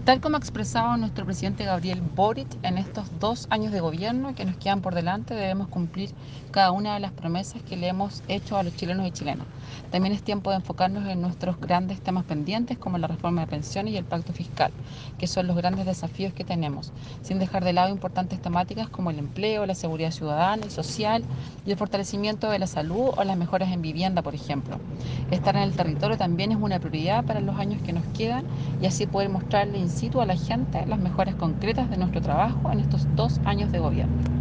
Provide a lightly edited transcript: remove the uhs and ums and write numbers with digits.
Tal como ha expresado nuestro presidente Gabriel Boric, en estos 2 años de gobierno que nos quedan por delante debemos cumplir cada una de las promesas que le hemos hecho a los chilenos y chilenas. También es tiempo de enfocarnos en nuestros grandes temas pendientes como la reforma de pensiones y el pacto fiscal, que son los grandes desafíos que tenemos, sin dejar de lado importantes temáticas como el empleo, la seguridad ciudadana y social y el fortalecimiento de la salud o las mejoras en vivienda, por ejemplo. Estar en el territorio también es una prioridad para los años que nos quedan y así poder mostrarle in situ a la gente las mejoras concretas de nuestro trabajo en estos 2 años de gobierno.